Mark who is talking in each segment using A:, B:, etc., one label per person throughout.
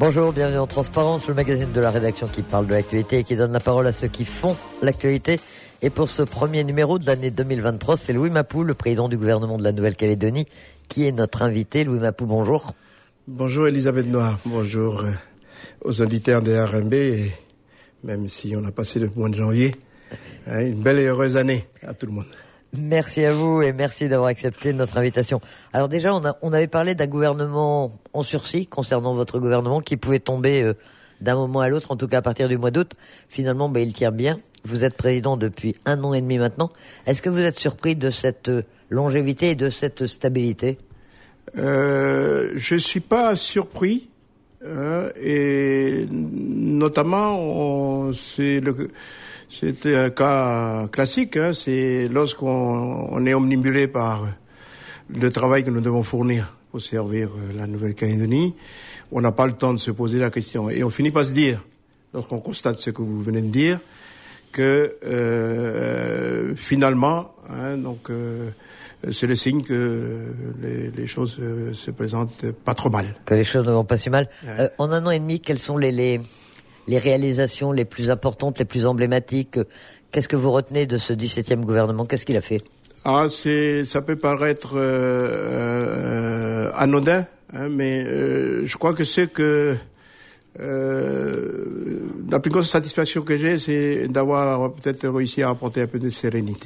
A: Bonjour, bienvenue en Transparence, le magazine de la rédaction qui parle de l'actualité et qui donne la parole à ceux qui font l'actualité. Et pour ce premier numéro de l'année 2023, c'est Louis Mapou, le président du gouvernement de la Nouvelle-Calédonie, qui est notre invité. Louis Mapou, bonjour.
B: Bonjour Elisabeth Noir, bonjour aux auditeurs de RMB, et même si on a passé le mois de janvier, une belle et heureuse année à tout le monde.
A: Merci à vous et merci d'avoir accepté notre invitation. Alors déjà, on avait parlé d'un gouvernement en sursis concernant votre gouvernement qui pouvait tomber d'un moment à l'autre, en tout cas à partir du mois d'août. Finalement, il tient bien. Vous êtes président depuis 1 an et demi maintenant. Est-ce que vous êtes surpris de cette longévité et de cette stabilité ?
B: Je suis pas surpris, et notamment c'était un cas classique. C'est lorsqu'on est omnibulé par le travail que nous devons fournir pour servir la Nouvelle-Calédonie, on n'a pas le temps de se poser la question. Et on finit par se dire, lorsqu'on constate ce que vous venez de dire, que finalement, c'est le signe que les choses se présentent pas trop mal.
A: Que les choses ne vont pas si mal.
B: Ouais.
A: En 1 an et demi, quelles sont les réalisations les plus importantes, les plus emblématiques? Qu'est-ce que vous retenez de ce 17e gouvernement? Qu'est-ce qu'il a fait?
B: Ça peut paraître anodin, mais je crois que c'est que la plus grosse satisfaction que j'ai, c'est d'avoir peut-être réussi à apporter un peu de sérénité.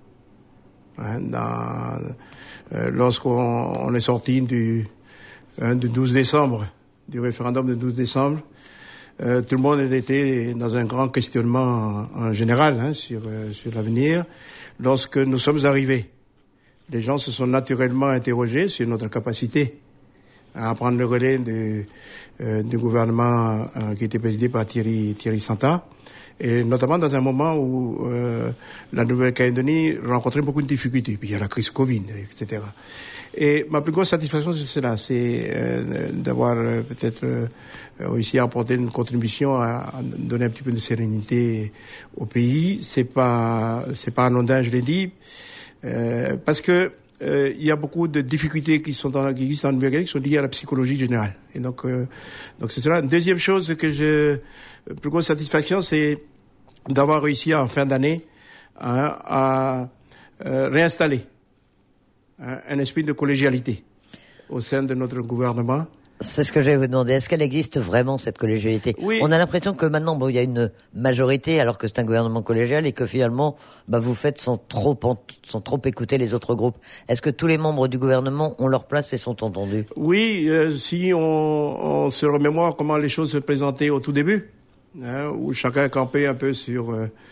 B: Lorsqu'on est sorti du 12 décembre, du référendum de 12 décembre, tout le monde était dans un grand questionnement en général sur l'avenir. Lorsque nous sommes arrivés, les gens se sont naturellement interrogés sur notre capacité à prendre le relais du gouvernement qui était présidé par Thierry Santa, et notamment dans un moment où la Nouvelle-Calédonie rencontrait beaucoup de difficultés. Puis il y a la crise Covid, etc. Et ma plus grosse satisfaction, c'est cela, c'est d'avoir peut-être réussi à apporter une contribution à donner un petit peu de sérénité au pays. C'est pas anodin, je l'ai dit, parce que il y a beaucoup de difficultés qui existent en Nouvelle-Calédonie, qui sont liées à la psychologie générale. Et donc c'est cela. Une deuxième chose plus grosse satisfaction, c'est d'avoir réussi en fin d'année à réinstaller un esprit de collégialité au sein de notre gouvernement.
A: C'est ce que je vais vous demander. Est-ce qu'elle existe vraiment, cette collégialité?
B: Oui.
A: On a l'impression que maintenant, il y a une majorité, alors que c'est un gouvernement collégial, et que finalement, vous faites sans trop écouter les autres groupes. Est-ce que tous les membres du gouvernement ont leur place et sont entendus?
B: Oui, si on se remémore comment les choses se présentaient au tout début, où chacun campait un peu sur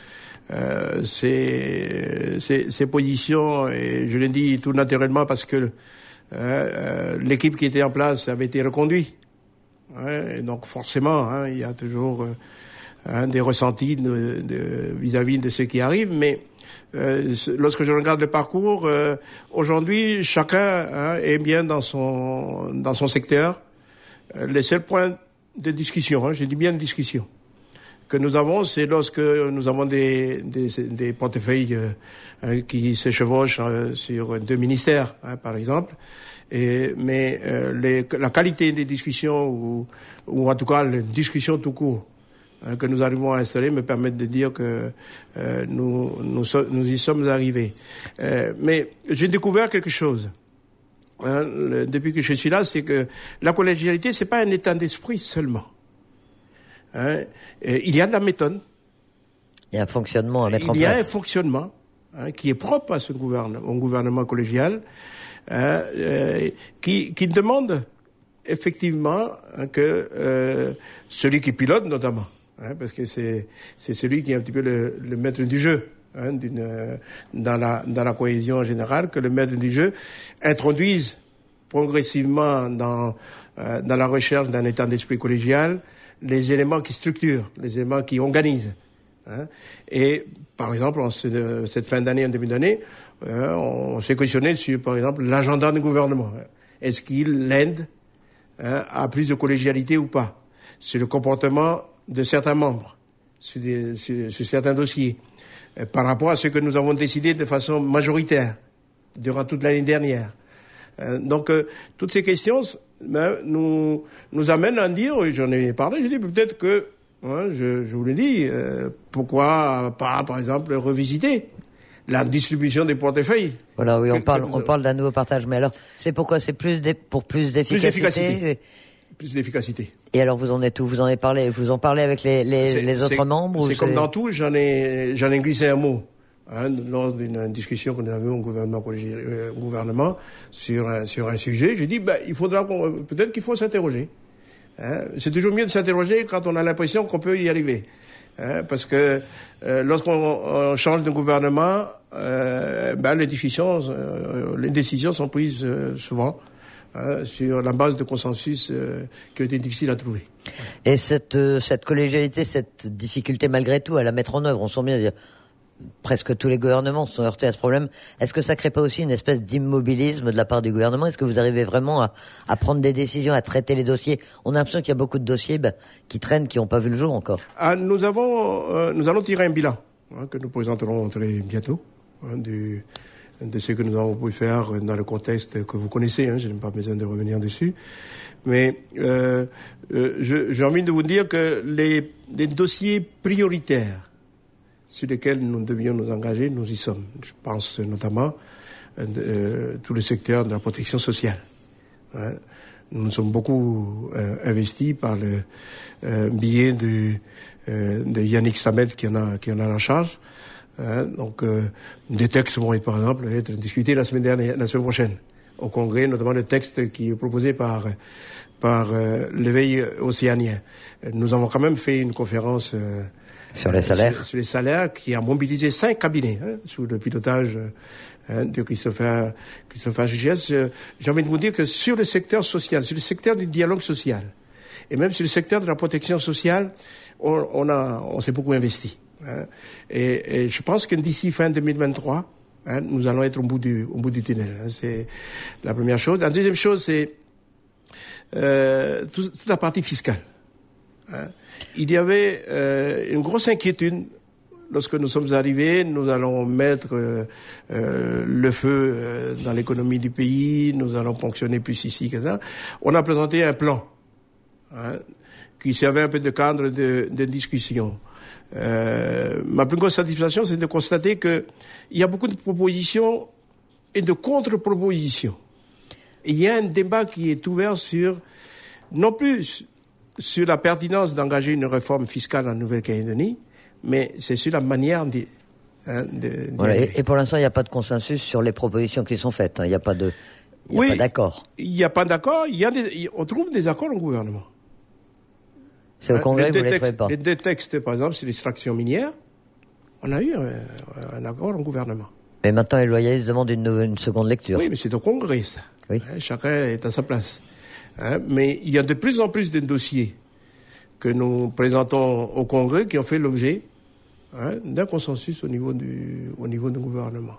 B: ses positions, et je l'ai dit tout naturellement parce que l'équipe qui était en place avait été reconduite. Et donc forcément, il y a toujours des ressentis vis-à-vis de ce qui arrive. Mais lorsque je regarde le parcours, aujourd'hui, chacun est bien dans son secteur. Les seuls points de discussion, je dis bien de discussion, que nous avons, c'est lorsque nous avons des portefeuilles qui se chevauchent sur 2 ministères, par exemple. Mais la qualité des discussions, ou en tout cas les discussions tout court, que nous arrivons à installer, me permettent de dire que nous y sommes arrivés. Mais j'ai découvert quelque chose depuis que je suis là, c'est que la collégialité, c'est pas un état d'esprit seulement. Il y a de la méthode.
A: Il y a un fonctionnement à mettre en place.
B: Il y a un fonctionnement qui est propre à au gouvernement collégial, qui demande effectivement que celui qui pilote notamment, parce que c'est celui qui est un petit peu le maître du jeu, dans la cohésion générale, que le maître du jeu introduise progressivement dans la recherche d'un état d'esprit collégial les éléments qui structurent, les éléments qui organisent. Et par exemple, en cette fin d'année, en début d'année, on s'est questionné sur, par exemple, l'agenda du gouvernement. Est-ce qu'il l'aide à plus de collégialité ou pas? Sur le comportement de certains membres, sur certains dossiers, par rapport à ce que nous avons décidé de façon majoritaire durant toute l'année dernière. Donc, toutes ces questions nous amène à dire, j'en ai parlé, je dis peut-être que, je vous l'ai dit, pourquoi pas, par exemple, revisiter la distribution des portefeuilles.
A: Voilà, oui, on parle d'un nouveau partage, mais alors, c'est pourquoi? C'est pour plus d'efficacité?
B: Plus d'efficacité.
A: Et alors, vous en êtes où? Vous en parlez avec les autres membres?
B: C'est comme dans tout, j'en ai glissé un mot. Lors d'une discussion que nous avions au gouvernement sur un sujet, j'ai dit, peut-être qu'il faut s'interroger. C'est toujours mieux de s'interroger quand on a l'impression qu'on peut y arriver. Parce que lorsqu'on change de gouvernement, les décisions sont prises souvent sur la base de consensus qui ont été difficiles à trouver.
A: Et cette collégialité, cette difficulté malgré tout à la mettre en œuvre, on sent bien dire, presque tous les gouvernements se sont heurtés à ce problème. Est-ce que ça crée pas aussi une espèce d'immobilisme de la part du gouvernement? Est-ce que vous arrivez vraiment à prendre des décisions, à traiter les dossiers? On a l'impression qu'il y a beaucoup de dossiers qui traînent, qui n'ont pas vu le jour encore.
B: Nous allons tirer un bilan que nous présenterons très bientôt de ce que nous avons pu faire dans le contexte que vous connaissez. Je n'ai pas besoin de revenir dessus. Mais j'ai envie de vous dire que les dossiers prioritaires sur lesquels nous devions nous engager, nous y sommes. Je pense notamment tout le secteur de la protection sociale. Nous nous sommes beaucoup investis par le biais de Yannick Samet qui en a la charge. Donc, des textes vont par exemple être discutés la semaine prochaine au Congrès, notamment le texte qui est proposé par l'éveil océanien. Nous avons quand même fait une conférence
A: sur les salaires.
B: Sur les salaires, qui a mobilisé 5 cabinets sous le pilotage de Christopher Giges. J'ai envie de vous dire que sur le secteur social, sur le secteur du dialogue social, et même sur le secteur de la protection sociale, on s'est beaucoup investi. Et je pense que d'ici fin 2023, nous allons être au bout du tunnel. C'est la première chose. La deuxième chose, c'est toute la partie fiscale. Il y avait une grosse inquiétude lorsque nous sommes arrivés. Nous allons mettre le feu dans l'économie du pays, nous allons ponctionner plus ici que ça. On a présenté un plan qui servait un peu de cadre de discussion. Ma plus grosse satisfaction, c'est de constater qu'il y a beaucoup de propositions et de contre-propositions. Il y a un débat qui est ouvert non plus sur la pertinence d'engager une réforme fiscale en Nouvelle-Calédonie, mais c'est sur la manière
A: voilà, et pour l'instant, il n'y a pas de consensus sur les propositions qui sont faites. Il n'y a pas d'accord.
B: Il n'y a pas d'accord. On trouve des accords au gouvernement.
A: C'est au Congrès que vous ne les trouvez pas.
B: Les deux textes, par exemple, sur l'extraction minière, on a eu un accord au gouvernement.
A: Mais maintenant, les loyalistes demandent une seconde lecture.
B: Oui, mais c'est au Congrès, ça.
A: Oui.
B: Chacun est à sa place. Mais il y a de plus en plus de dossiers que nous présentons au Congrès qui ont fait l'objet d'un consensus au niveau du gouvernement.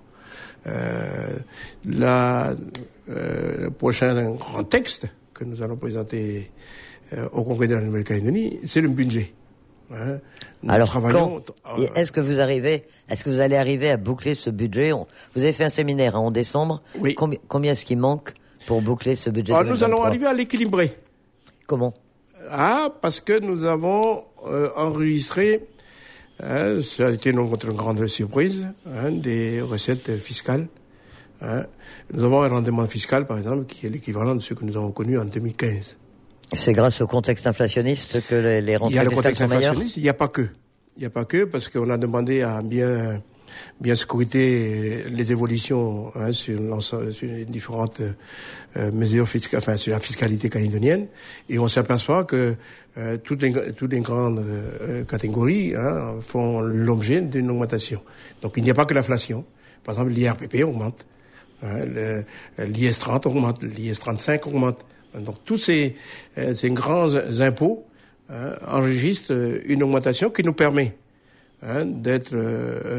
B: Le prochain grand texte que nous allons présenter au Congrès de la Nouvelle-Calédonie, c'est le budget.
A: Alors, est-ce que vous allez arriver à boucler ce budget? Vous avez fait un séminaire en décembre.
B: Oui.
A: Combien est-ce qu'il manque pour boucler ce budget?
B: Nous allons arriver à l'équilibrer.
A: Comment?
B: Parce que nous avons enregistré, ça a été notre grande surprise, des recettes fiscales. Nous avons un rendement fiscal, par exemple, qui est l'équivalent de ce que nous avons connu en 2015. C'est
A: grâce au contexte inflationniste que les rentrées fiscales sont meilleures?
B: Il n'y a pas que. Il n'y a pas que, parce qu'on a demandé à bien scruter les évolutions sur les différentes mesures fiscales, enfin sur la fiscalité calédonienne, et on s'aperçoit que toutes les grandes catégories font l'objet d'une augmentation. Donc il n'y a pas que l'inflation. Par exemple, l'IRPP augmente, l'IS 30 augmente, l'IS 35 augmente. Donc tous ces grands impôts enregistrent une augmentation qui nous permet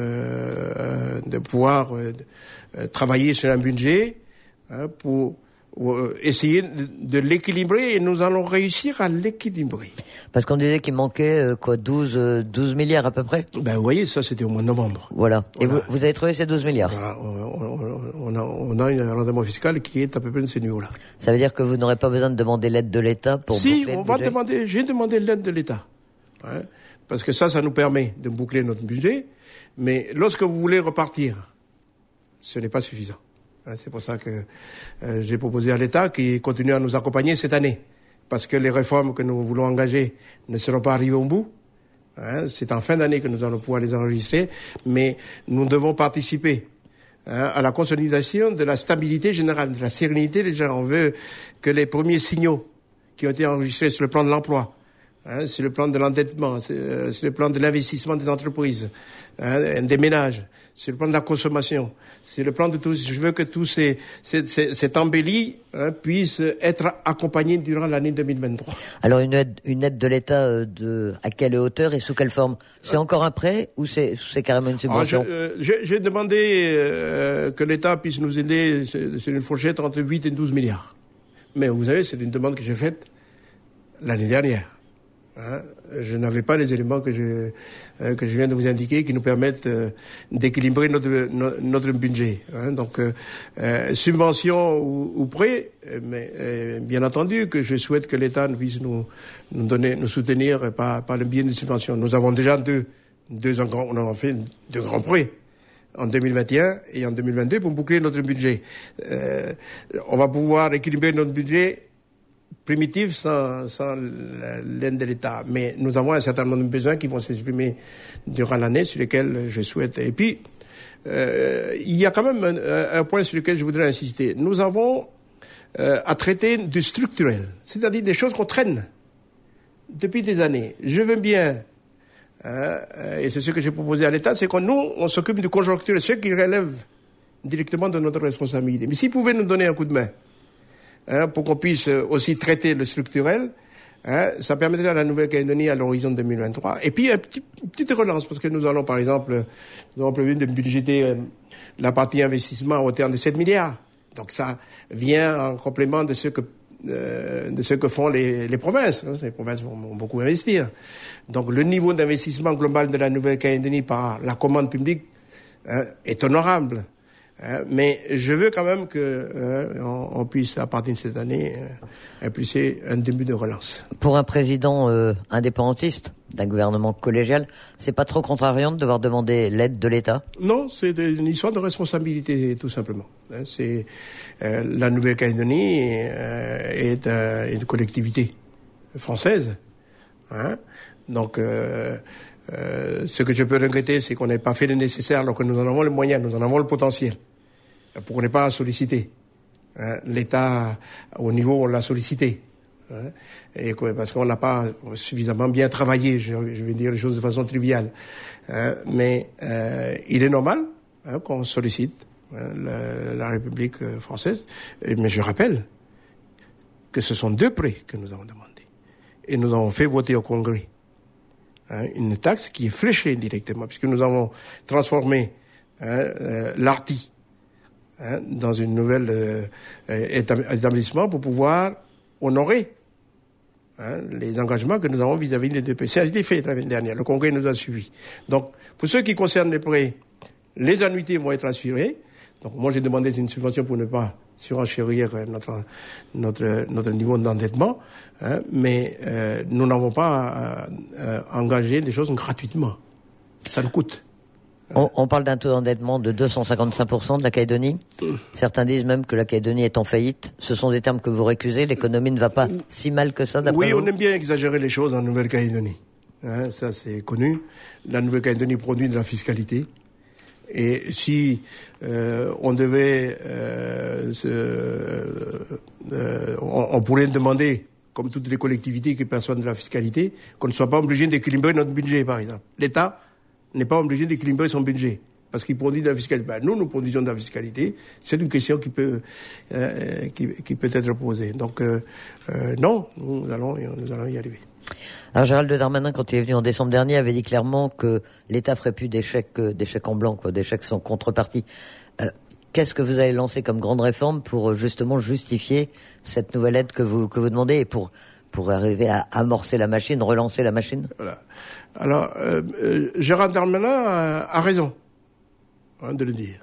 B: de pouvoir travailler sur un budget pour essayer de l'équilibrer et nous allons réussir à l'équilibrer.
A: Parce qu'on disait qu'il manquait 12 milliards à peu près.
B: Ben vous voyez, ça c'était au mois de novembre.
A: Voilà. Et vous avez trouvé ces 12 milliards.
B: Voilà, on a un rendement fiscal qui est à peu près de ces niveaux-là.
A: Ça veut dire que vous n'aurez pas besoin de demander l'aide de l'État pour boucler le budget.
B: J'ai demandé l'aide de l'État. Hein, parce que ça nous permet de boucler notre budget. Mais lorsque vous voulez repartir, ce n'est pas suffisant. C'est pour ça que j'ai proposé à l'État qui continue à nous accompagner cette année. Parce que les réformes que nous voulons engager ne seront pas arrivées au bout. C'est en fin d'année que nous allons pouvoir les enregistrer. Mais nous devons participer à la consolidation de la stabilité générale, de la sérénité. Déjà, on veut que les premiers signaux qui ont été enregistrés sur le plan de l'emploi, sur le plan de l'endettement, sur le plan de l'investissement des entreprises, des ménages, sur le plan de la consommation, sur le plan de tous. Je veux que tout cette embellie puisse être accompagnée durant l'année 2023.
A: Alors une aide de l'État à quelle hauteur et sous quelle forme? C'est encore un prêt ou c'est carrément une subvention?
B: J'ai demandé que l'État puisse nous aider. C'est une fourchette entre 8 et 12 milliards. Mais vous savez, c'est une demande que j'ai faite l'année dernière. Je n'avais pas les éléments que je viens de vous indiquer qui nous permettent d'équilibrer notre budget. Donc, subvention ou prêt, mais bien entendu que je souhaite que l'État puisse nous soutenir par le biais de subventions. Nous avons déjà on a fait deux grands prêts en 2021 et en 2022 pour boucler notre budget. On va pouvoir équilibrer notre budget primitive sans l'aide de l'État. Mais nous avons un certain nombre de besoins qui vont s'exprimer durant l'année sur lesquels je souhaite. Et puis, il y a quand même un point sur lequel je voudrais insister. Nous avons à traiter du structurel, c'est-à-dire des choses qu'on traîne depuis des années. Je veux bien, et c'est ce que j'ai proposé à l'État, c'est que nous, on s'occupe du conjoncturel, ce qui relève directement de notre responsabilité. Mais s'ils pouvaient nous donner un coup de main, pour qu'on puisse aussi traiter le structurel, ça permettrait à la Nouvelle-Calédonie à l'horizon 2023. Et puis, une petite relance, parce que nous allons, par exemple, prévu de budgéter la partie investissement à hauteur de 7 milliards. Donc ça vient en complément de ce que font les provinces. Les provinces vont beaucoup investir. Donc le niveau d'investissement global de la Nouvelle-Calédonie par la commande publique est honorable. Mais je veux quand même on puisse, à partir de cette année, impulser un début de relance.
A: Pour un président indépendantiste d'un gouvernement collégial, c'est pas trop contrariant de devoir demander l'aide de l'État? Non,
B: c'est une histoire de responsabilité, tout simplement. C'est la Nouvelle-Calédonie est une collectivité française. Donc, ce que je peux regretter, c'est qu'on n'ait pas fait le nécessaire alors que nous en avons les moyens, nous en avons le potentiel. Pour ne pas solliciter. L'État, au niveau où on l'a sollicité. Et parce qu'on n'a pas suffisamment bien travaillé, je vais dire les choses de façon triviale. Mais il est normal qu'on sollicite la République française. Mais je rappelle que ce sont 2 prêts que nous avons demandés. Et nous avons fait voter au Congrès une taxe qui est fléchée directement, puisque nous avons transformé l'ARTI dans une nouvelle établissement pour pouvoir honorer les engagements que nous avons vis-à-vis des 2 pays. Ça a été fait l'année dernière. Le Congrès nous a suivis. Donc, pour ce qui concerne les prêts, les annuités vont être assurées. Donc, moi, j'ai demandé une subvention pour ne pas surenchérir notre niveau d'endettement. Mais nous n'avons pas engagé des choses gratuitement. Ça nous coûte.
A: On parle d'un taux d'endettement de 255% de la Calédonie. Certains disent même que la Calédonie est en faillite. Ce sont des termes que vous récusez. L'économie ne va pas si mal que ça, d'après vous?
B: Oui, on aime bien exagérer les choses en Nouvelle-Calédonie. Ça, c'est connu. La Nouvelle-Calédonie produit de la fiscalité. Et si on devait... on pourrait demander, comme toutes les collectivités qui perçoivent de la fiscalité, qu'on ne soit pas obligé d'équilibrer notre budget, par exemple. L'État n'est pas obligé d'équilibrer son budget parce qu'il produit de la fiscalité. Nous produisons de la fiscalité. C'est une question qui peut être posée. Donc non, nous allons y arriver.
A: Alors Gérald Darmanin, quand il est venu en décembre dernier, avait dit clairement que l'État ferait plus d'échecs en blanc, d'échecs sans contrepartie. qu'est-ce que vous allez lancer comme grande réforme pour justement justifier cette nouvelle aide que vous demandez et pour arriver à amorcer la machine, relancer la machine?
B: Voilà. Alors, Gérald Darmanin a raison de le dire.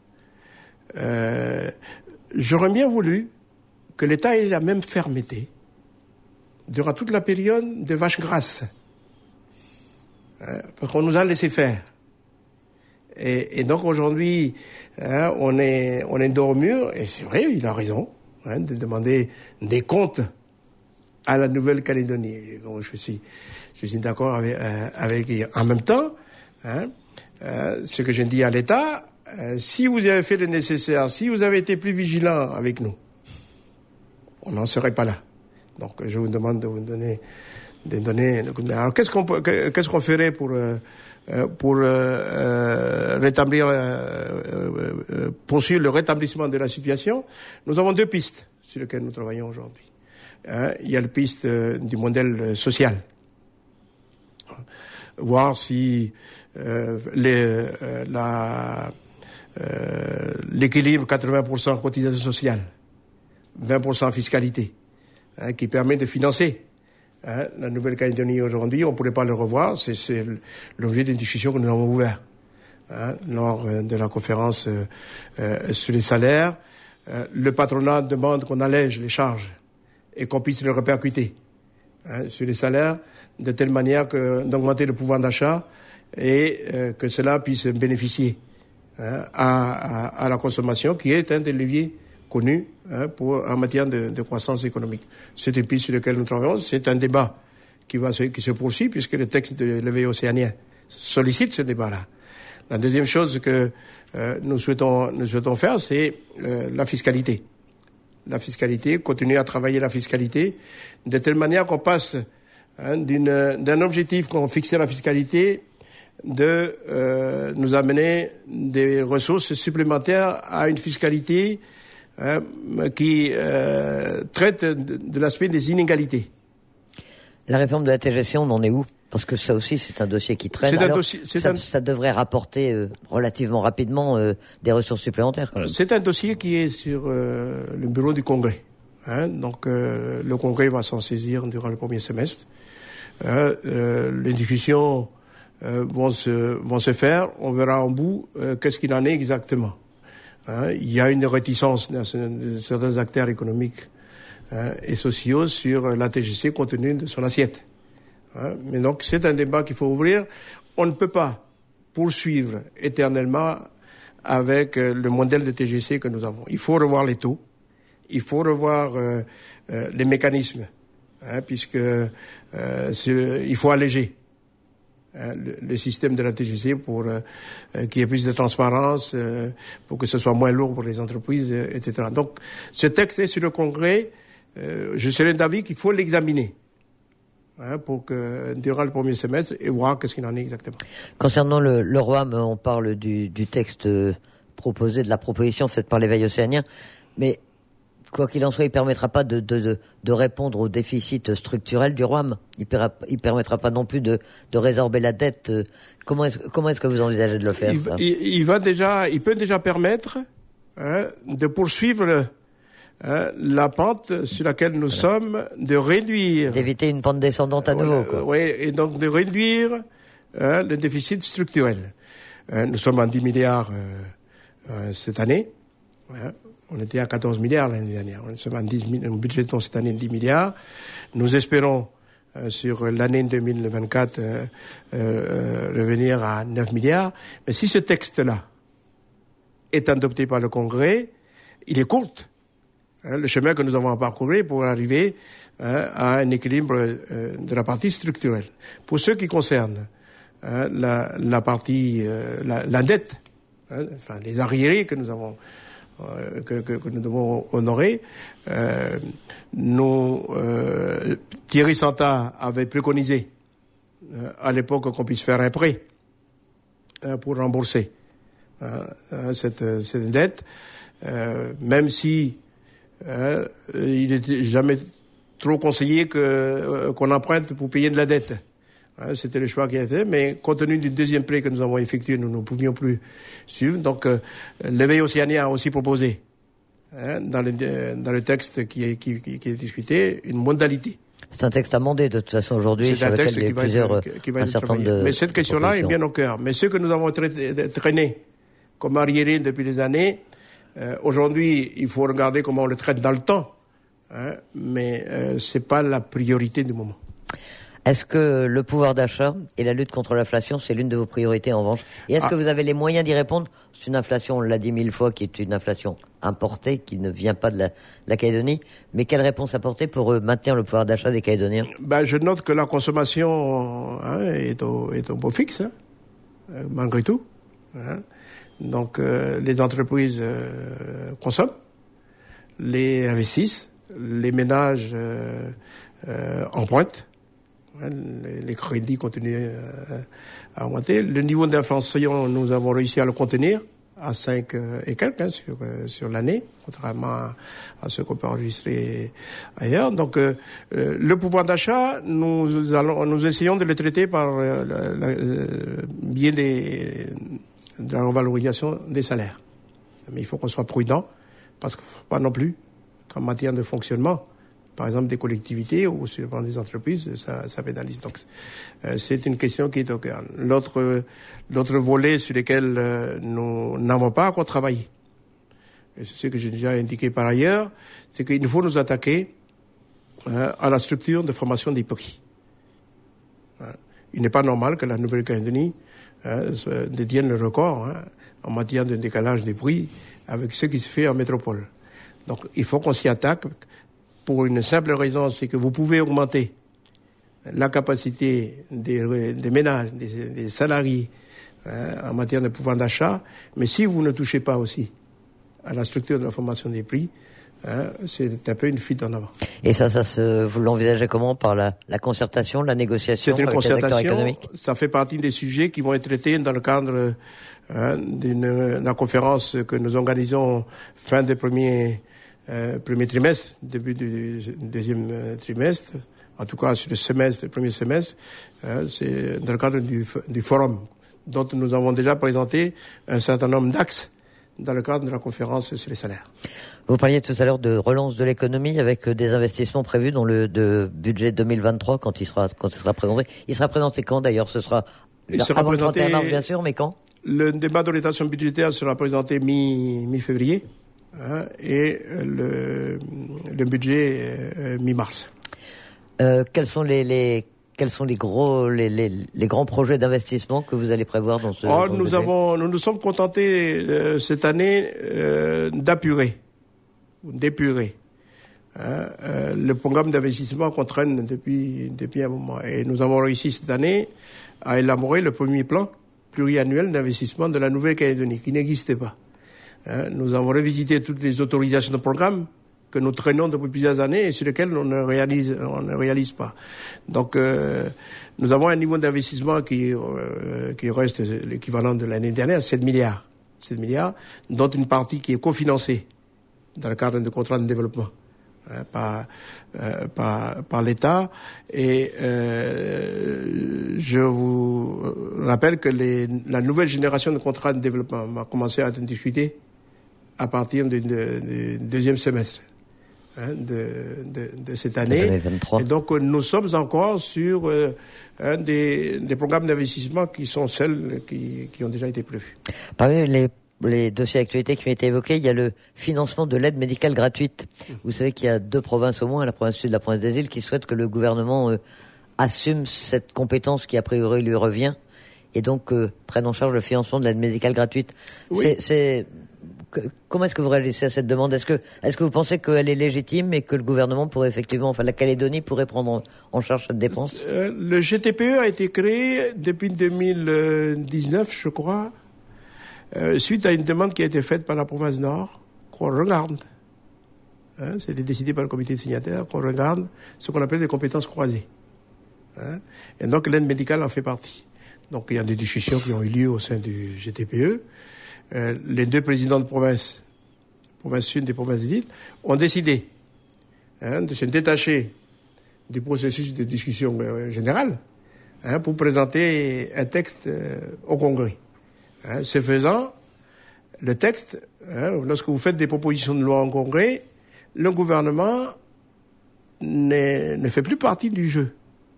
B: J'aurais bien voulu que l'État ait la même fermeté durant toute la période de vaches grasses. Parce qu'on nous a laissé faire. Et donc aujourd'hui, on est dos au mur, et c'est vrai, il a raison, de demander des comptes à la Nouvelle-Calédonie. Donc je suis d'accord avec en même temps, ce que je dis à l'État, si vous avez fait le nécessaire, si vous avez été plus vigilant avec nous, on n'en serait pas là. Donc je vous demande de vous donner des données. Alors qu'est-ce qu'on ferait pour rétablir, poursuivre le rétablissement de la situation? Nous avons 2 pistes sur lesquelles nous travaillons aujourd'hui. Il y a la piste du modèle social. Voir si l'équilibre 80% cotisation sociale, 20% fiscalité, qui permet de financer la Nouvelle-Calédonie aujourd'hui. On ne pourrait pas le revoir. C'est l'objet d'une discussion que nous avons ouverte lors de la conférence sur les salaires. Le patronat demande qu'on allège les charges et qu'on puisse les répercuter sur les salaires de telle manière d'augmenter le pouvoir d'achat et que cela puisse bénéficier à la consommation, qui est un des leviers connus en matière de croissance économique. C'est une piste sur laquelle nous travaillons. C'est un débat qui se poursuit, puisque le texte de l'éveil océanien sollicite ce débat-là. La deuxième chose que nous souhaitons faire, c'est la fiscalité. La fiscalité, continuer à travailler la fiscalité, de telle manière qu'on passe d'un objectif qu'on fixait la fiscalité, de nous amener des ressources supplémentaires à une fiscalité qui traite de l'aspect des inégalités.
A: La réforme de la TGC, on en est où? Parce que ça aussi, c'est un dossier qui traîne. Ça devrait rapporter relativement rapidement des ressources supplémentaires. Quand même.
B: C'est un dossier qui est sur le bureau du Congrès. Donc le Congrès va s'en saisir durant le premier semestre. Les discussions vont se faire. On verra en bout qu'est-ce qu'il en est exactement. Il y a une réticence de certains acteurs économiques et sociaux sur la TGC compte tenu de son assiette. Mais donc c'est un débat qu'il faut ouvrir. On ne peut pas poursuivre éternellement avec le modèle de TGC que nous avons. Il faut revoir les taux, il faut revoir les mécanismes, puisque il faut alléger le système de la TGC pour qu'il y ait plus de transparence, pour que ce soit moins lourd pour les entreprises, etc. Donc ce texte est sur le Congrès. Je serais d'avis qu'il faut l'examiner pour que durant le premier semestre et voir qu'est-ce qu'il en est exactement. Concernant
A: le ROAM, on parle du texte proposé, de la proposition faite par l'éveil océanien, mais quoi qu'il en soit, il permettra pas de répondre au déficit structurel du ROAM. Il permettra pas non plus de résorber la dette. Comment est-ce que vous envisagez de le faire?
B: Il peut déjà permettre de poursuivre la pente sur laquelle nous sommes, de réduire...
A: D'éviter une pente descendante à nouveau, quoi.
B: Oui, et donc de réduire le déficit structurel. Nous sommes à 10 milliards cette année. On était à 14 milliards l'année dernière. Nous sommes à 10 milliards, nous budgétons cette année 10 milliards. Nous espérons, sur l'année 2024, revenir à 9 milliards. Mais si ce texte-là est adopté par le Congrès, il est court. Le chemin que nous avons à parcourir pour arriver à un équilibre de la partie structurelle. Pour ce qui concerne la partie, la dette, enfin les arriérés que nous avons, que nous devons honorer, Thierry Santa avait préconisé à l'époque qu'on puisse faire un prêt pour rembourser cette dette, même si il n'était jamais trop conseillé qu'on emprunte pour payer de la dette. C'était le choix qui a été fait, mais compte tenu du deuxième prêt que nous avons effectué, nous ne pouvions plus suivre. Donc, l'éveil océanien a aussi proposé, dans le texte qui est discuté, une modalité.
A: C'est un texte amendé de toute façon aujourd'hui.
B: C'est un texte qui va être travaillé. Mais cette question-là est bien au cœur. Mais ce que nous avons traîné comme arriéré depuis des années, aujourd'hui, il faut regarder comment on le traite dans le temps. Mais c'est pas la priorité du moment.
A: Est-ce que le pouvoir d'achat et la lutte contre l'inflation, c'est l'une de vos priorités en revanche? Et est-ce que vous avez les moyens d'y répondre? C'est une inflation, on l'a dit 1000 fois, qui est une inflation importée, qui ne vient pas de la Calédonie. Mais quelle réponse apporter pour maintenir le pouvoir d'achat des Calédoniens?
B: Je note que la consommation est au beau fixe, malgré tout. Donc les entreprises consomment, les investissent, les ménages empruntent. Les crédits continuent à augmenter. Le niveau d'inflation, nous avons réussi à le contenir à 5 et quelques sur l'année, contrairement à ce qu'on peut enregistrer ailleurs. Donc, le pouvoir d'achat, nous essayons de le traiter par le biais de la revalorisation des salaires. Mais il faut qu'on soit prudent, parce qu'il ne faut pas non plus qu'en matière de fonctionnement, par exemple des collectivités ou sur des entreprises, ça pénalise. Donc, c'est une question qui est au cœur. L'autre volet sur lequel nous n'avons pas encore travaillé, et c'est ce que j'ai déjà indiqué par ailleurs, c'est qu'il faut nous attaquer à la structure de formation des prix. Il n'est pas normal que la Nouvelle-Calédonie détienne le record en matière de décalage des prix avec ce qui se fait en métropole. Donc, il faut qu'on s'y attaque. Pour une simple raison, c'est que vous pouvez augmenter la capacité des ménages, des salariés en matière de pouvoir d'achat, mais si vous ne touchez pas aussi à la structure de la formation des prix, c'est un peu une fuite en avant.
A: Et vous l'envisagez comment? Par la concertation, la négociation avec les acteurs économiques?
B: Ça fait partie des sujets qui vont être traités dans le cadre d'une conférence que nous organisons fin de premier trimestre, début du deuxième trimestre, en tout cas sur le premier semestre, c'est dans le cadre du forum dont nous avons déjà présenté un certain nombre d'axes dans le cadre de la conférence sur les salaires.
A: Vous parliez tout à l'heure de relance de l'économie avec des investissements prévus dans le budget 2023 quand il sera présenté. Il sera présenté quand d'ailleurs? Il sera avant présenté le 31 mars bien sûr, mais quand? Le
B: débat d'orientation budgétaire sera présenté mi-février. Et le budget mi-mars.
A: Quels sont les grands projets d'investissement que vous allez prévoir dans ce budget?
B: Nous nous sommes contentés cette année d'épurer le programme d'investissement qu'on traîne depuis un moment. Et nous avons réussi cette année à élaborer le premier plan pluriannuel d'investissement de la Nouvelle-Calédonie, qui n'existait pas. Nous avons revisité toutes les autorisations de programme que nous traînons depuis plusieurs années et sur lesquelles on ne réalise pas. Donc, nous avons un niveau d'investissement qui reste l'équivalent de l'année dernière, 7 milliards, dont une partie qui est cofinancée dans le cadre de contrats de développement par l'État. Et je vous rappelle que la nouvelle génération de contrats de développement va commencer à être discutée à partir du deuxième semestre de cette année.
A: 2023.
B: Et donc, nous sommes encore sur des programmes d'investissement qui sont celles qui ont déjà été prévus.
A: Parmi les dossiers d'actualité qui ont été évoqués, il y a le financement de l'aide médicale gratuite. Vous savez qu'il y a 2 provinces au moins, la province sud et la province des îles, qui souhaitent que le gouvernement assume cette compétence qui a priori lui revient et donc prenne en charge le financement de l'aide médicale gratuite.
B: Oui.
A: Comment est-ce que vous réagissez à cette demande? Est-ce que vous pensez qu'elle est légitime et que le gouvernement pourrait effectivement, la Calédonie pourrait prendre en charge cette dépense?
B: Le GTPE a été créé depuis 2019, je crois, suite à une demande qui a été faite par la province Nord, qu'on regarde. C'était décidé par le comité de signataires, qu'on regarde ce qu'on appelle des compétences croisées. Et donc l'aide médicale en fait partie. Donc il y a des discussions qui ont eu lieu au sein du GTPE. Les 2 présidents de province sud et province des îles, ont décidé de se détacher du processus de discussion générale pour présenter un texte au Congrès. Ce faisant, le texte, lorsque vous faites des propositions de loi en Congrès, le gouvernement ne fait plus partie du jeu.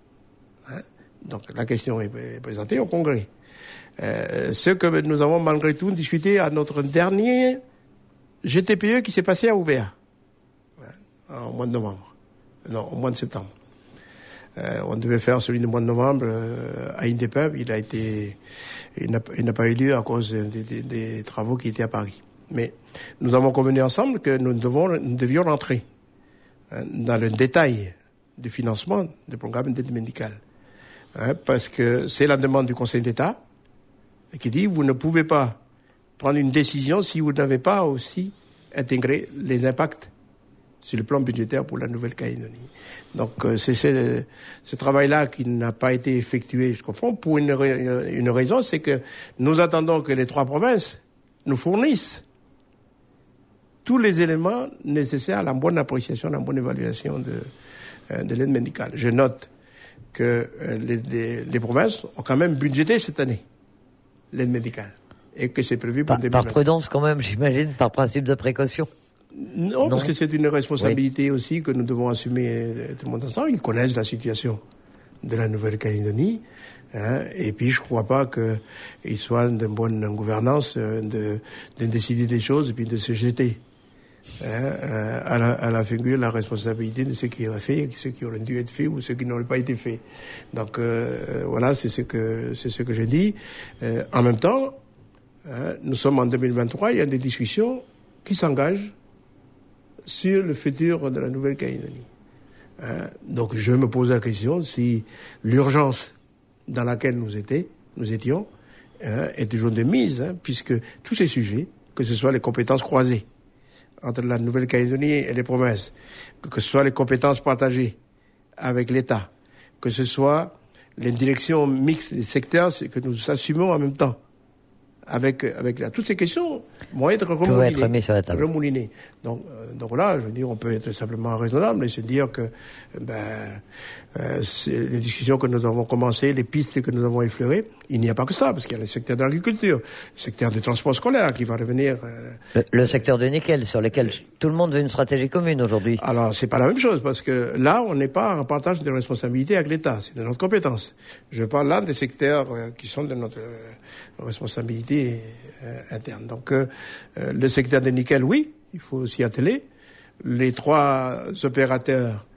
B: Donc la question est présentée au Congrès. Ce que nous avons malgré tout discuté à notre dernier GTPE qui s'est passé à Ouvert, au mois de novembre. Non, au mois de septembre. On devait faire celui du mois de novembre à Indepub. Il n'a pas eu lieu à cause des travaux qui étaient à Paris. Mais nous avons convenu ensemble que nous devions rentrer dans le détail du financement du programme d'aide médicale. Parce que c'est la demande du Conseil d'État qui dit vous ne pouvez pas prendre une décision si vous n'avez pas aussi intégré les impacts sur le plan budgétaire pour la Nouvelle-Calédonie. Donc c'est ce travail-là qui n'a pas été effectué, je comprends, pour une raison, c'est que nous attendons que les 3 provinces nous fournissent tous les éléments nécessaires à la bonne appréciation, à la bonne évaluation de l'aide médicale. Je note que les provinces ont quand même budgété cette année l'aide médicale et que c'est prévu pour 2020.
A: Par prudence quand même, j'imagine, par principe de précaution.
B: Non, parce que c'est une responsabilité aussi que nous devons assumer tout le monde ensemble. Ils connaissent la situation de la Nouvelle-Calédonie. Et puis, je ne crois pas qu'ils soient d'une bonne gouvernance de décider des choses et puis de se jeter à la figure la responsabilité de ce qui est fait, ce qui aurait dû être fait ou ce qui n'aurait pas été fait. Donc, voilà, c'est ce que je dis. En même temps, nous sommes en 2023, il y a des discussions qui s'engagent sur le futur de la Nouvelle-Calédonie. Donc je me pose la question si l'urgence dans laquelle nous étions, est toujours de mise, puisque tous ces sujets, que ce soit les compétences croisées entre la Nouvelle-Calédonie et les provinces, que ce soit les compétences partagées avec l'État, que ce soit les directions mixtes des secteurs que nous assumons en même temps, avec toutes ces questions vont être remoulinées. Donc là, je veux dire, on peut être simplement raisonnable et se dire que les discussions que nous avons commencées, les pistes que nous avons effleurées, il n'y a pas que ça, parce qu'il y a le secteur de l'agriculture, le secteur du transport scolaire qui va revenir.
A: Le secteur du nickel, sur lequel tout le monde veut une stratégie commune aujourd'hui.
B: Alors, c'est pas la même chose, parce que là, on n'est pas en partage de responsabilité avec l'État, c'est de notre compétence. Je parle là des secteurs qui sont de notre responsabilité interne. Donc, le secteur du nickel, oui, il faut s'y atteler. Les 3 opérateurs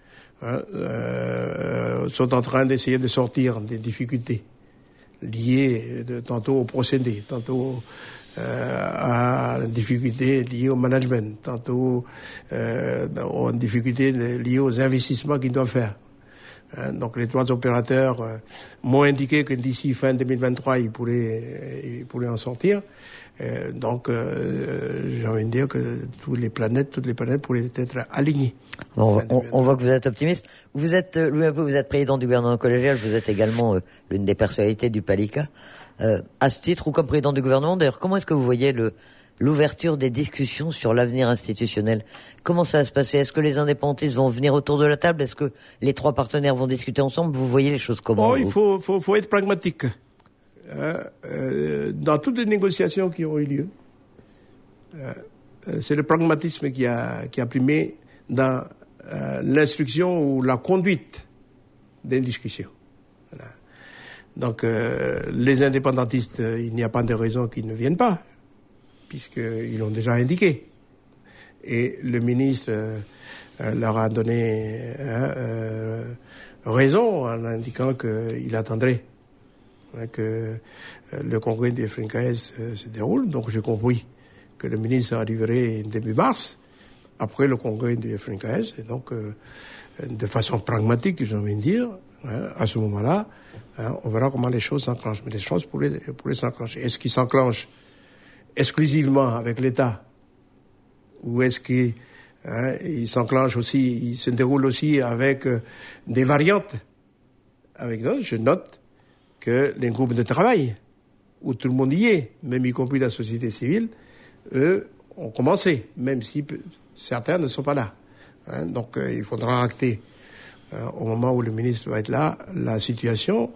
B: sont en train d'essayer de sortir des difficultés liées tantôt au procédé, tantôt à la difficulté liée au management, tantôt aux difficultés liées aux investissements qu'ils doivent faire. Donc les 3 opérateurs m'ont indiqué que d'ici fin 2023, ils pourraient en sortir. Donc j'ai envie de dire que toutes les planètes pourraient être alignées.
A: On voit que vous êtes optimiste. Vous êtes, Louis Impot, vous êtes président du gouvernement collégial, vous êtes également l'une des personnalités du PALICA. À ce titre, ou comme président du gouvernement, d'ailleurs, comment est-ce que vous voyez l'ouverture des discussions sur l'avenir institutionnel? Comment ça va se passer? Est-ce que les indépendantistes vont venir autour de la table? Est-ce que les 3 partenaires vont discuter ensemble? Vous voyez les choses comment?
B: Il faut être pragmatique. Dans toutes les négociations qui ont eu lieu, c'est le pragmatisme qui a primé dans l'instruction ou la conduite des discussions. Voilà. Donc, les indépendantistes, il n'y a pas de raison qu'ils ne viennent pas, puisqu'ils l'ont déjà indiqué. Et le ministre leur a donné raison en indiquant qu'il attendrait que le congrès des Frincaes se déroule. Donc j'ai compris que le ministre arriverait début mars, après le congrès des Frincaes, et donc de façon pragmatique, j'ai envie de dire, à ce moment-là, on verra comment les choses s'enclenchent. Mais les choses pourraient s'enclencher. Est-ce qu'ils s'enclenchent exclusivement avec l'État, ou est-ce qu'ils s'enclenchent aussi, ils se déroulent aussi avec des variantes avec d'autres? Je note que les groupes de travail, où tout le monde y est, même y compris la société civile, eux, ont commencé, même si certains ne sont pas là. Donc il faudra acter, au moment où le ministre va être là, la situation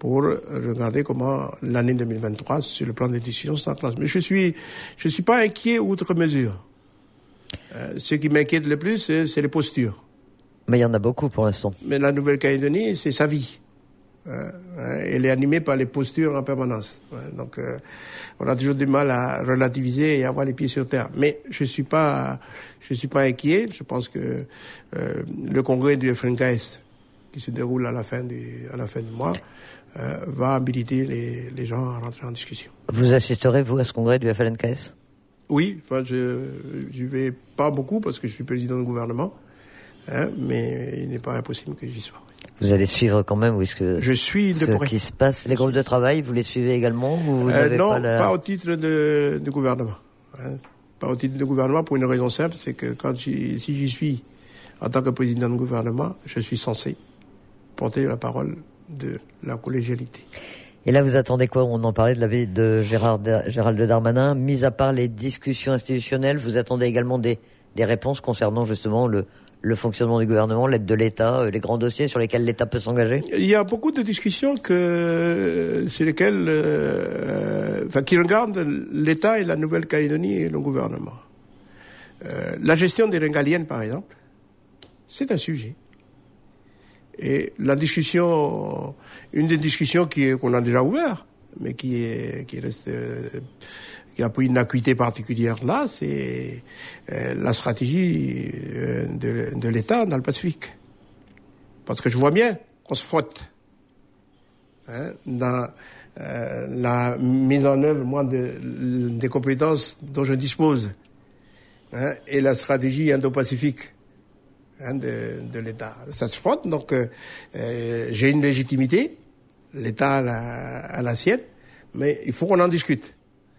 B: pour regarder comment l'année 2023, sur le plan des décisions, s'enclenche. Mais je suis pas inquiet outre mesure. Ce qui m'inquiète le plus, c'est les postures.
A: Mais il y en a beaucoup pour l'instant.
B: Mais la Nouvelle-Calédonie, c'est sa vie. Elle est animée par les postures en permanence. Donc, on a toujours du mal à relativiser et à avoir les pieds sur terre. Mais je suis pas inquiet. Je pense que le congrès du FNKS, qui se déroule à la fin du mois, va habiliter les gens à rentrer en discussion.
A: Vous assisterez, vous, à ce congrès du FLNKS ?
B: Oui, enfin, je vais pas beaucoup parce que je suis président du gouvernement, mais il n'est pas impossible que j'y sois.
A: Vous allez suivre quand même,
B: je suis de près.
A: Ce qui se passe. Les groupes de travail, vous les suivez également ou vous avez
B: non, pas au titre du gouvernement. Pas au titre du gouvernement pour une raison simple, c'est que si j'y suis en tant que président du gouvernement, je suis censé porter la parole de la collégialité.
A: Et là, vous attendez quoi ? On en parlait de la vie de Gérald Darmanin. Mis à part les discussions institutionnelles, vous attendez également des réponses concernant justement le fonctionnement du gouvernement, l'aide de l'État, les grands dossiers sur lesquels l'État peut s'engager ?
B: Il y a beaucoup de discussions sur lesquelles, qui regardent l'État et la Nouvelle-Calédonie et le gouvernement. La gestion des régaliennes, par exemple, c'est un sujet. Et la discussion, une des discussions qu'on a déjà ouvert, mais qui reste, qui a pris une acuité particulière là, c'est la stratégie de l'État dans le Pacifique. Parce que je vois bien qu'on se frotte dans la mise en œuvre, moi, des compétences dont je dispose, et la stratégie indo-pacifique de l'État. Ça se frotte, donc j'ai une légitimité, l'État a la sienne, mais il faut qu'on en discute.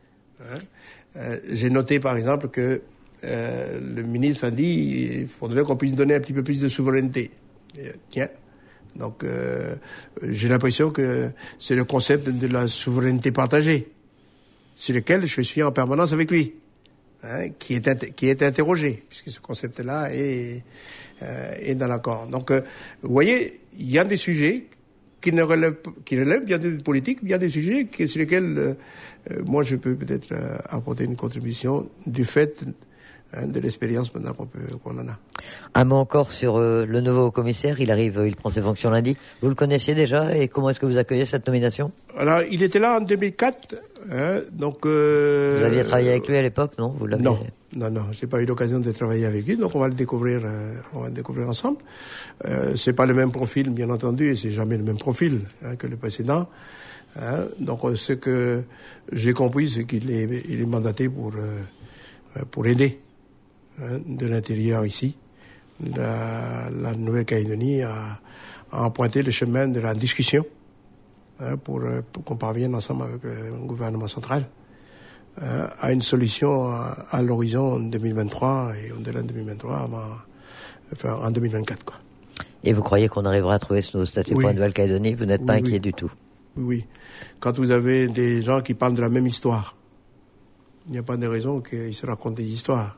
B: J'ai noté par exemple que le ministre a dit qu'il faudrait qu'on puisse donner un petit peu plus de souveraineté. Tiens, donc j'ai l'impression que c'est le concept de la souveraineté partagée, sur lequel je suis en permanence avec lui, qui est interrogé, puisque ce concept-là est dans l'accord. Donc, vous voyez, il y a des sujets qui relèvent bien de politique, il y a des sujets sur lesquels moi je peux peut-être apporter une contribution du fait de l'expérience maintenant qu'on en a.
A: Un mot encore sur le nouveau commissaire. Il prend ses fonctions lundi. Vous le connaissiez déjà et comment est-ce que vous accueillez cette nomination ?
B: Alors, il était là en 2004, donc...
A: Vous aviez travaillé avec lui à l'époque, non ? Vous l'aviez...
B: Non, j'ai pas eu l'occasion de travailler avec lui, donc on va le découvrir ensemble. C'est pas le même profil, bien entendu, et c'est jamais le même profil que le précédent. Donc, ce que j'ai compris, c'est qu'il est mandaté pour aider de l'intérieur ici la Nouvelle-Calédonie à emprunter le chemin de la discussion pour qu'on parvienne ensemble avec le gouvernement central à une solution à l'horizon 2023 et au-delà de 2023, en 2024. Quoi.
A: Et vous croyez qu'on arrivera à trouver ce nouveau statut pour la Nouvelle-Calédonie ? Vous n'êtes pas inquiet du tout ?
B: Oui. Quand vous avez des gens qui parlent de la même histoire, il n'y a pas de raison qu'ils se racontent des histoires.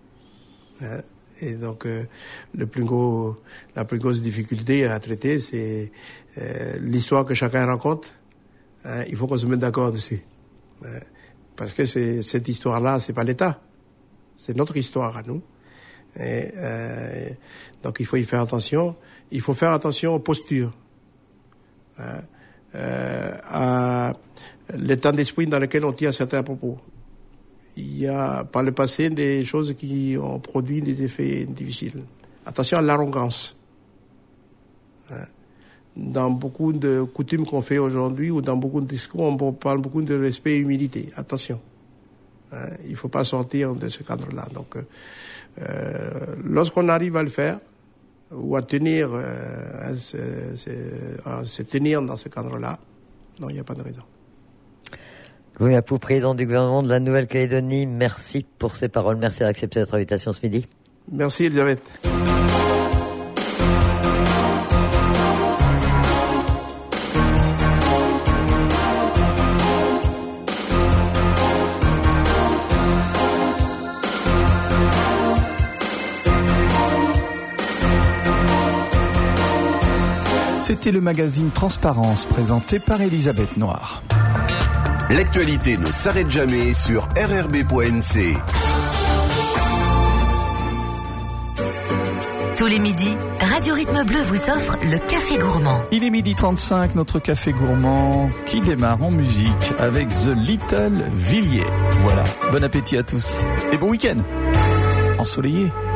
B: Et donc, la plus grosse difficulté à traiter, c'est l'histoire que chacun raconte. Il faut qu'on se mette d'accord dessus. Parce que cette histoire-là, c'est pas l'État. C'est notre histoire à nous. Et, donc, il faut y faire attention. Il faut faire attention aux postures. À l'état d'esprit dans lequel on tient certains propos. Il y a, par le passé, des choses qui ont produit des effets difficiles. Attention à l'arrogance. Dans beaucoup de coutumes qu'on fait aujourd'hui, ou dans beaucoup de discours, on parle beaucoup de respect et humilité. Attention. Il ne faut pas sortir de ce cadre-là. Donc, lorsqu'on arrive à le faire, ou à tenir, se tenir dans ce cadre-là, non, il n'y a pas de raison.
A: Louis Mapou, président du gouvernement de la Nouvelle-Calédonie, merci pour ces paroles. Merci d'avoir accepté notre invitation ce midi.
B: Merci, Elisabeth.
C: C'était C'était le magazine Transparence présenté par Elisabeth Noir.
D: L'actualité ne s'arrête jamais sur rrb.nc.
E: Tous les midis, Radio Rythme Bleu vous offre le Café Gourmand.
C: Il est 12h35, notre Café Gourmand qui démarre en musique avec The Little Villiers. Voilà, bon appétit à tous et bon week-end ensoleillé.